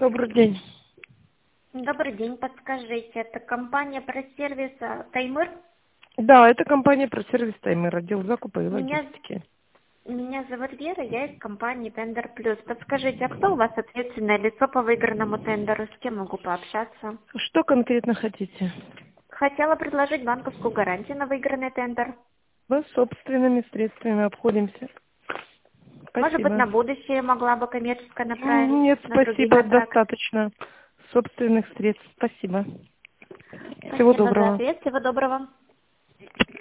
Добрый день. Добрый день, подскажите, это компания про сервис Таймыр? Да, это компания про сервис Таймыр, отдел закупа и Меня, логистики. меня зовут Вера, я из компании Тендер Плюс. Подскажите, а кто у вас ответственное лицо по выигранному тендеру? С кем могу пообщаться? Что конкретно хотите? Хотела предложить банковскую гарантию на выигранный тендер. Мы собственными средствами обходимся. Может быть, Спасибо. на будущее могла бы коммерческая направить Нет, на другие спасибо, контракты. достаточно собственных средств. Спасибо. Всего Спасибо за доброго. ответ, всего доброго.